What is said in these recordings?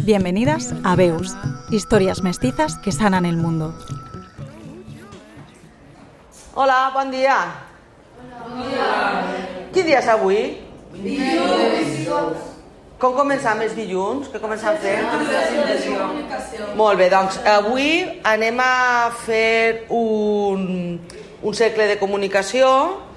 Bienvenidas a Veus, historias mestizas que sanan el mundo. Hola, bon dia. Bon dia. Quin dia és avui? Dilluns. Com començam els dilluns? Què començam fent? Comunicació. Molt bé, doncs avui anem a fer un cercle de comunicació.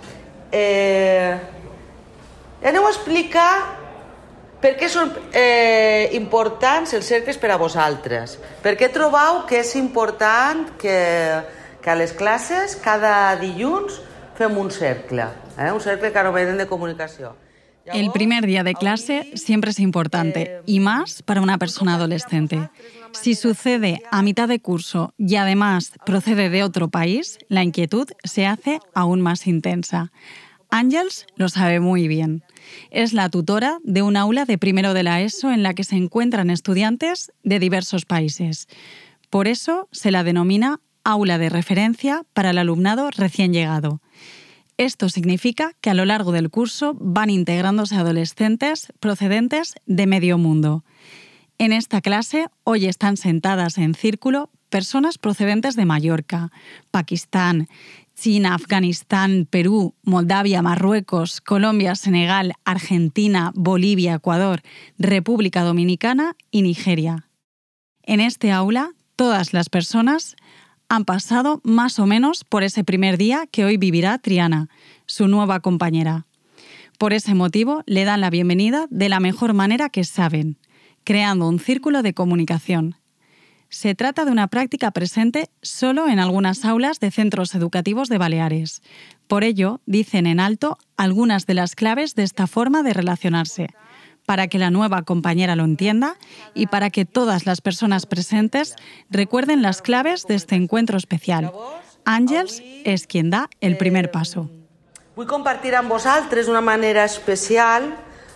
Aneu a explicar per què són importants els cercles per a vosaltres. Per què trobeu que és important que a les classes cada dilluns fem un cercle que anomenem de comunicació. El primer día de clase siempre es importante, y más para una persona adolescente. Si sucede a mitad de curso y además procede de otro país, la inquietud se hace aún más intensa. Àngels lo sabe muy bien. Es la tutora de un aula de primero de la ESO en la que se encuentran estudiantes de diversos países. Por eso se la denomina aula de referencia para el alumnado recién llegado. Esto significa que a lo largo del curso van integrándose adolescentes procedentes de medio mundo. En esta clase hoy están sentadas en círculo personas procedentes de Mallorca, Pakistán, China, Afganistán, Perú, Moldavia, Marruecos, Colombia, Senegal, Argentina, Bolivia, Ecuador, República Dominicana y Nigeria. En este aula, todas las personas han pasado más o menos por ese primer día que hoy vivirá Triana, su nueva compañera. Por ese motivo, le dan la bienvenida de la mejor manera que saben, creando un círculo de comunicación. Se trata de una práctica presente solo en algunas aulas de centros educativos de Baleares. Por ello, dicen en alto algunas de las claves de esta forma de relacionarse, para que la nueva compañera lo entienda y para que todas las personas presentes recuerden las claves de este encuentro especial. Àngels és quien da el primer paso. Vull compartir amb vosaltres d'una manera especial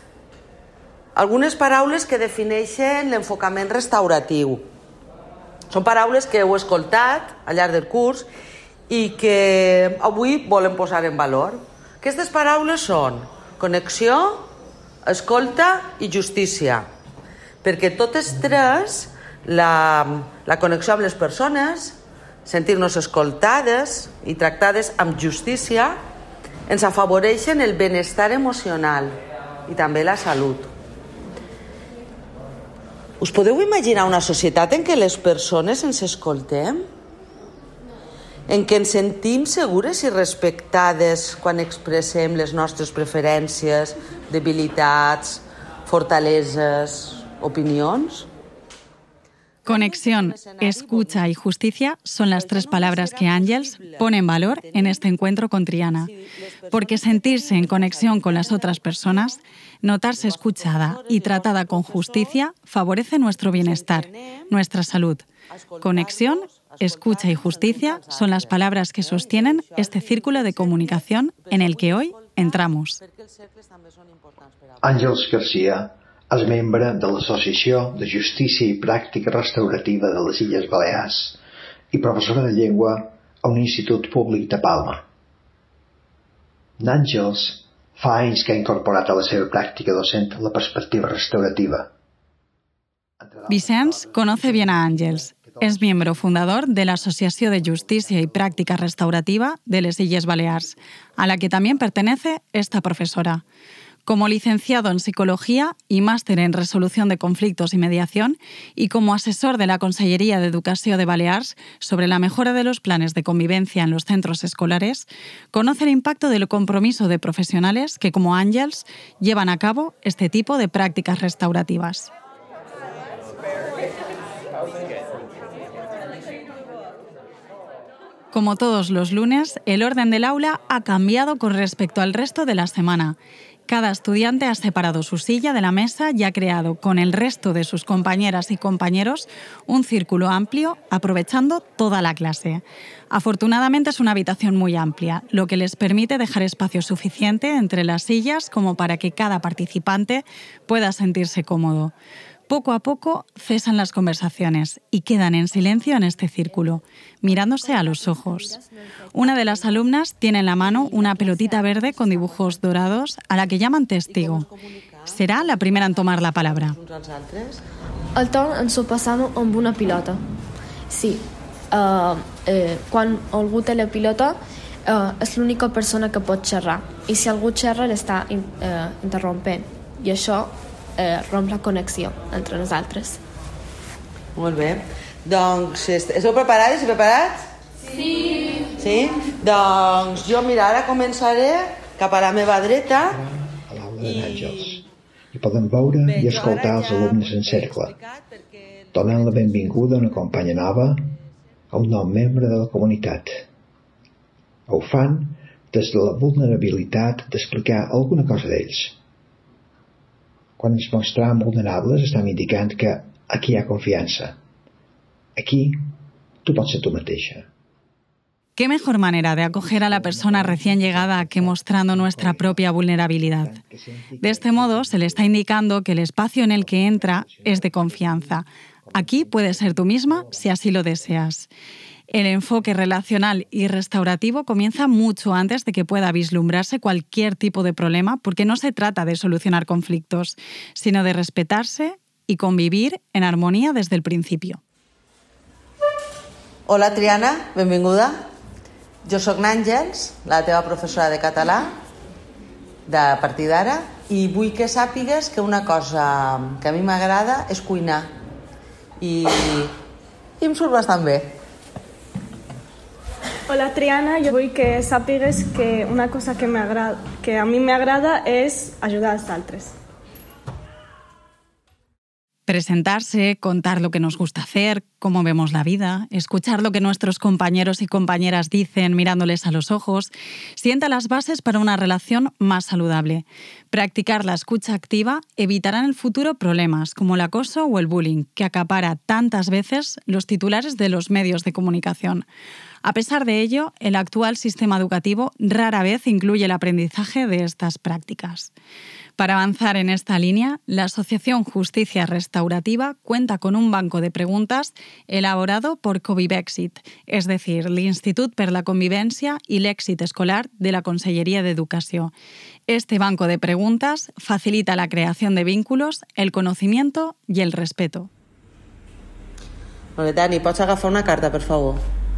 algunes paraules que defineixen l'enfocament restauratiu. Són paraules que heu escoltat al llarg del curs i que avui volem posar en valor. Aquestes paraules són connexió, escolta i justícia, perquè totes tres, la connexió amb les persones, sentir-nos escoltades i tractades amb justícia, ens afavoreixen el benestar emocional i també la salut. Us podeu imaginar una societat en què les persones ens escoltem? En què ens sentim segures i respectades quan expressem les nostres preferències, debilitats, fortaleses, opinions? Conexión, escucha y justicia son las tres palabras que Àngels pone en valor en este encuentro con Triana. Porque sentirse en conexión con las otras personas, notarse escuchada y tratada con justicia favorece nuestro bienestar, nuestra salud. Conexión, escucha y justicia son las palabras que sostienen este círculo de comunicación en el que hoy entramos. Àngels Garcia és membre de l'Associació de Justícia i Pràctica Restaurativa de les Illes Balears i professora de llengua a un institut públic de Palma. Àngels fa anys que ha incorporat a la seva pràctica docent la perspectiva restaurativa. Vicens conoce bien a Àngels. Es miembro fundador de la Asociación de Justicia y Práctica Restaurativa de les Illes Balears, a la que también pertenece esta profesora. Como licenciado en Psicología y máster en Resolución de Conflictos y Mediación, y como asesor de la Consellería de Educación de Balears sobre la mejora de los planes de convivencia en los centros escolares, conoce el impacto del compromiso de profesionales que, como Àngels, llevan a cabo este tipo de prácticas restaurativas. Como todos los lunes, el orden del aula ha cambiado con respecto al resto de la semana. Cada estudiante ha separado su silla de la mesa y ha creado, con el resto de sus compañeras y compañeros, un círculo amplio, aprovechando toda la clase. Afortunadamente es una habitación muy amplia, lo que les permite dejar espacio suficiente entre las sillas como para que cada participante pueda sentirse cómodo. Poco a poco cesan las conversaciones y quedan en silencio en este círculo, mirándose a los ojos. Una de las alumnas tiene en la mano una pelotita verde con dibujos dorados a la que llaman testigo. Será la primera en tomar la palabra. El torn ens ho passam amb una pilota. Sí, quan algú té la pilota és l'única persona que pot xerrar, i si algú xerra l'està interrompent, i això romp la connexió entre nosaltres. Molt bé. Doncs, esteu preparades i preparats? Sí. Sí? Doncs jo, mira, ara començaré cap a la meva dreta. A l'aula de l'Àngels. I podem veure i escoltar els alumnes en cercle, donant la benvinguda a una companya nova, a un nou membre de la comunitat. Ho fan des de la vulnerabilitat d'explicar alguna cosa d'ells. Quan ens mostrem vulnerables estem indicant que aquí hi ha confiança. Aquí tu pots ser tu mateixa. ¿Qué mejor manera de acoger a la persona recién llegada que mostrando nuestra propia vulnerabilidad? De este modo, se le está indicando que el espacio en el que entra es de confianza. Aquí puedes ser tú misma si así lo deseas. El enfoque relacional y restaurativo comienza mucho antes de que pueda vislumbrarse cualquier tipo de problema, porque no se trata de solucionar conflictos, sino de respetarse y convivir en armonía desde el principio. Hola, Triana, benvinguda. Jo sóc n'Àngels, la teva professora de català, a partir d'ara, i vull que sàpigues que una cosa que a mi m'agrada és cuinar. I em surt bastant bé. Hola, Triana, jo vull que sàpigues que una cosa que a mi m'agrada és ajudar als altres. Presentarse, contar lo que nos gusta hacer, cómo vemos la vida, escuchar lo que nuestros compañeros y compañeras dicen mirándoles a los ojos, sienta las bases para una relación más saludable. Practicar la escucha activa evitará en el futuro problemas como el acoso o el bullying, que acapara tantas veces los titulares de los medios de comunicación. A pesar de ello, el actual sistema educativo rara vez incluye el aprendizaje de estas prácticas. Para avanzar en esta línea, la Asociación Justicia Restaurativa cuenta con un banco de preguntas elaborado por Covivexit, es decir, l'Institut per la Convivència i l'Èxit Escolar de la Conselleria d'Educació. Este banco de preguntas facilita la creación de vínculos, el conocimiento y el respeto. Vale, Dani, pots agafar una carta, per favor?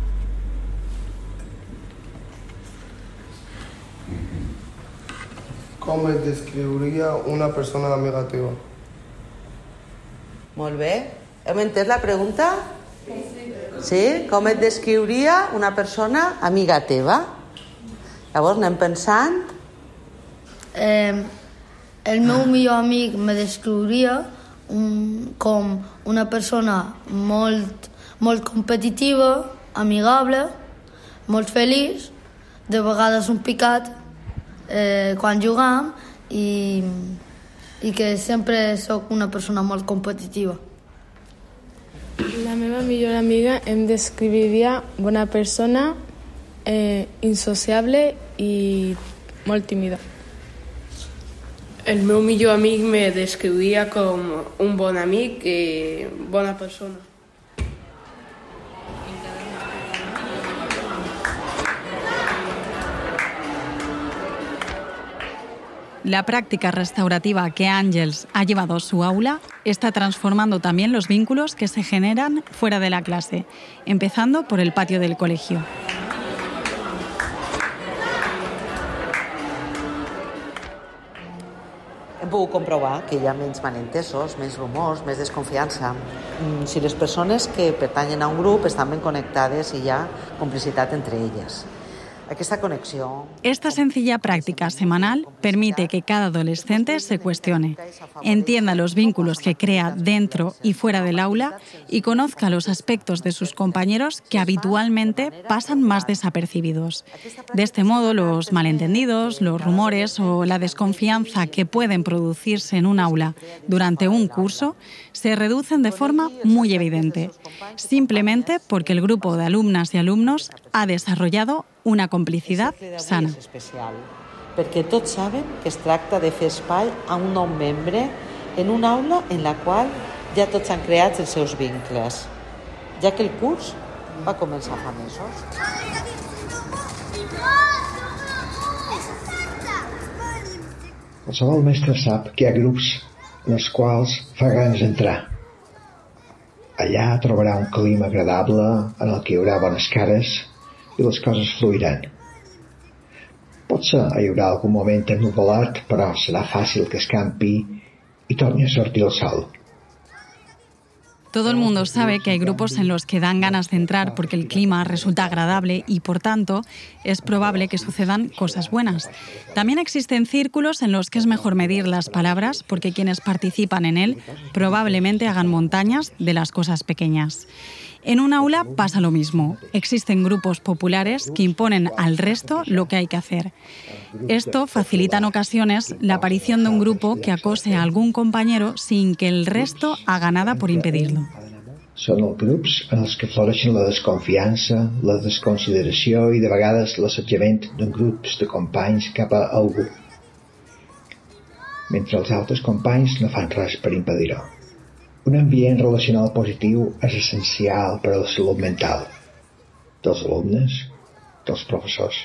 Com es descriuria una persona amiga teva? Molt bé. Hem entès la pregunta? Sí? Com et descriuria una persona amiga teva? Llavors anem pensant. El meu millor amic me descriuria com una persona molt competitiva, amigable, molt feliç, de vegades un picat quan jugam i que sempre sóc una persona molt competitiva. La meva millor amiga em descriviria una persona insociable i molt tímida. El meu millor amic me descriuria com un bon amic i bona persona. La práctica restaurativa que Àngels ha llevado a su aula está transformando también los vínculos que se generan fuera de la clase, empezando por el patio del colegio. Hem pogut comprovar que hi ha menys malentesos, menys rumors, més desconfiança. Si les persones que pertanyen a un grup estan ben connectades i hi ha complicitat entre elles. Esta sencilla práctica semanal permite que cada adolescente se cuestione, entienda los vínculos que crea dentro y fuera del aula y conozca los aspectos de sus compañeros que habitualmente pasan más desapercibidos. De este modo, los malentendidos, los rumores o la desconfianza que pueden producirse en un aula durante un curso se reducen de forma muy evidente, simplemente porque el grupo de alumnas y alumnos ha desarrollado una complicidad sana. Perquè tots saben que es tracta de fer espai a un nou membre en una aula en la qual ja tots han creat els seus vincles, ja que el curs va començar fa mesos. Qualsevol mestre sap que hi ha grups en els quals fa ganes d'entrar, Allà trobarà un clima agradable en el que hi haurà bones cares i les coses fluiran. Potser hi haurà algun moment ennuvolat, però serà fàcil que escampi y torne a sortir el sol. Todo el mundo sabe que hay grupos en los que dan ganas de entrar porque el clima resulta agradable y, por tanto, es probable que sucedan cosas buenas. También existen círculos en los que es mejor medir las palabras porque quienes participan en él probablemente hagan montañas de las cosas pequeñas. En un aula pasa lo mismo. Existen grupos populares que imponen al resto lo que hay que hacer. Esto facilita en ocasiones la aparición de un grupo que acose a algún compañero sin que el resto haga nada por impedirlo. Són els grups en els que floreixen la desconfiança, la desconsideració i de vegades l'assetjament d'un grup de companys cap a algú, mentre els altres companys no fan res per impedir-ho. Un ambient relacional positiu és essencial per a la salut mental dels alumnes, dels professors.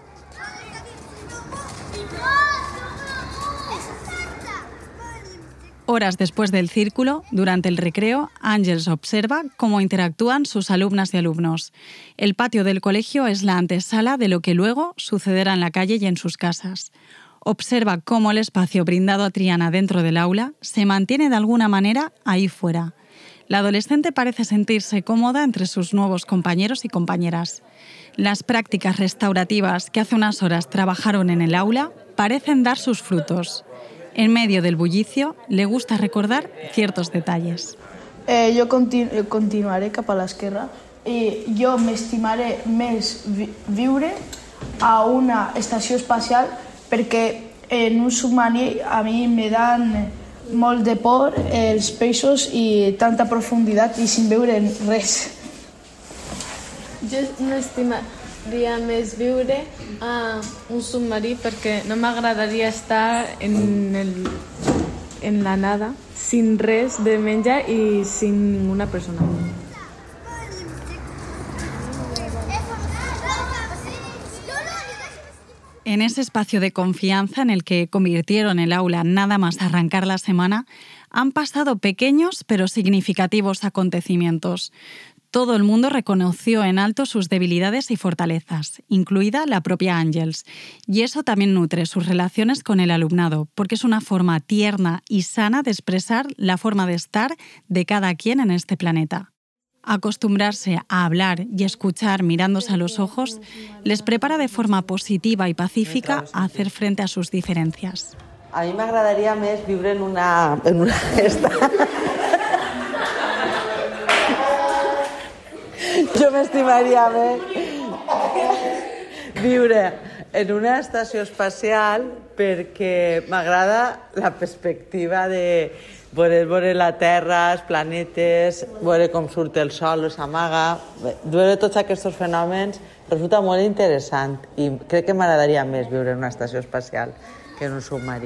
Horas después del círculo, durante el recreo, Àngels observa cómo interactúan sus alumnas y alumnos. El patio del colegio es la antesala de lo que luego sucederá en la calle y en sus casas. Observa cómo el espacio brindado a Triana dentro del aula se mantiene de alguna manera ahí fuera. La adolescente parece sentirse cómoda entre sus nuevos compañeros y compañeras. Las prácticas restaurativas que hace unas horas trabajaron en el aula parecen dar sus frutos. En medio del bullicio, le gusta recordar ciertos detalles. Jo continuaré cap a l'esquerra i jo m'estimaré més viure a una estació espacial perquè en un submarí a mi me dan molt de por els peixos i tanta profunditat i sin veure res. Jo m'estimaria més viure a un submarí perquè no m'agradaria estar en la nada, sin res de menjar i sin ninguna persona. En ese espacio de confianza en el que convirtieron el aula nada más arrancar la semana, han pasado pequeños pero significativos acontecimientos. Todo el mundo reconoció en alto sus debilidades y fortalezas, incluida la propia Àngels. Y eso también nutre sus relaciones con el alumnado, porque es una forma tierna y sana de expresar la forma de estar de cada quien en este planeta. Acostumbrarse a hablar y escuchar mirándose a los ojos les prepara de forma positiva y pacífica a hacer frente a sus diferencias. A mí m'agradaria més viure en una festa. Jo m'estimaria més viure en una estació espacial perquè m'agrada la perspectiva de veure la Terra, els planetes, veure com surt el sol, s'amaga, veure tots aquests fenòmens resulta molt interessant i crec que m'agradaria més viure en una estació espacial que en un submarí.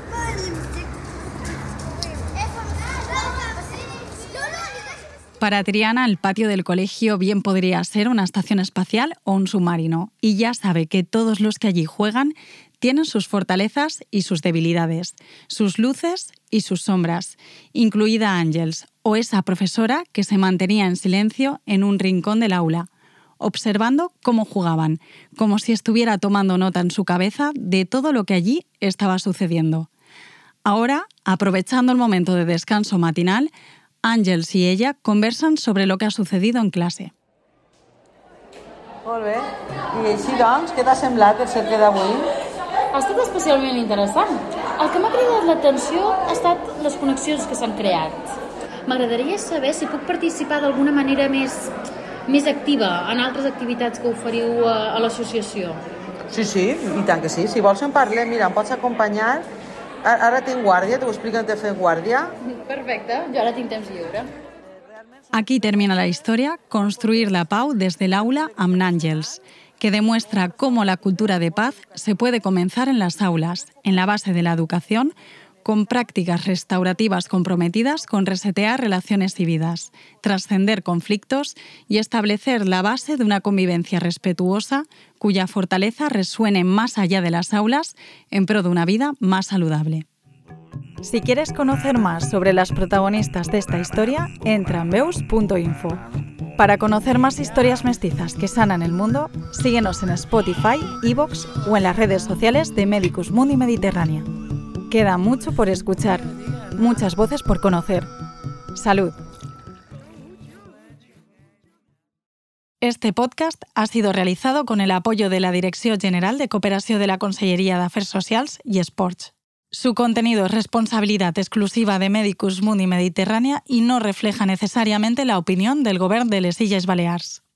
Para Triana, el patio del colegio bien podría ser una estación espacial o un submarino, y ya sabe que todos los que allí juegan tienen sus fortalezas y sus debilidades, sus luces y sus sombras, incluida Àngels, o esa profesora que se mantenía en silencio en un rincón del aula, observando cómo jugaban, como si estuviera tomando nota en su cabeza de todo lo que allí estaba sucediendo. Ahora, aprovechando el momento de descanso matinal, Àngels y ella conversan sobre lo que ha sucedido en clase. Molt bé. I així doncs, què t'ha semblat el cercle d'avui? Ha estat especialment interessant. El que m'ha cridat l'atenció ha estat les connexions que s'han creat. M'agradaria saber si puc participar d'alguna manera més activa en altres activitats que oferiu a l'associació. Sí, i tant que sí. Si vols en parlem, mira, em pots acompanyar. Ara tinc guàrdia, t'ho explico en què fer guàrdia. Perfecte, jo ara tinc temps lliure. Aquí termina la historia, Construir la pau desde el aula amb Àngels, que demuestra cómo la cultura de paz se puede comenzar en las aulas, en la base de la educación, con prácticas restaurativas comprometidas con resetear relaciones y vidas, trascender conflictos y establecer la base de una convivencia respetuosa cuya fortaleza resuene más allá de las aulas en pro de una vida más saludable. Si quieres conocer más sobre las protagonistas de esta historia, entra en veus.info. Para conocer más historias mestizas que sanan el mundo, síguenos en Spotify, iVoox o en las redes sociales de Medicus Mundi Mediterránea. Queda mucho por escuchar, muchas voces por conocer. ¡Salud! Este podcast ha sido realizado con el apoyo de la Direcció General de Cooperació de la Conselleria d'Afers Socials i Esports. Su contenido es responsabilidad exclusiva de Medicus Mundi Mediterránea y no refleja necesariamente la opinión del Govern de les Illes Balears.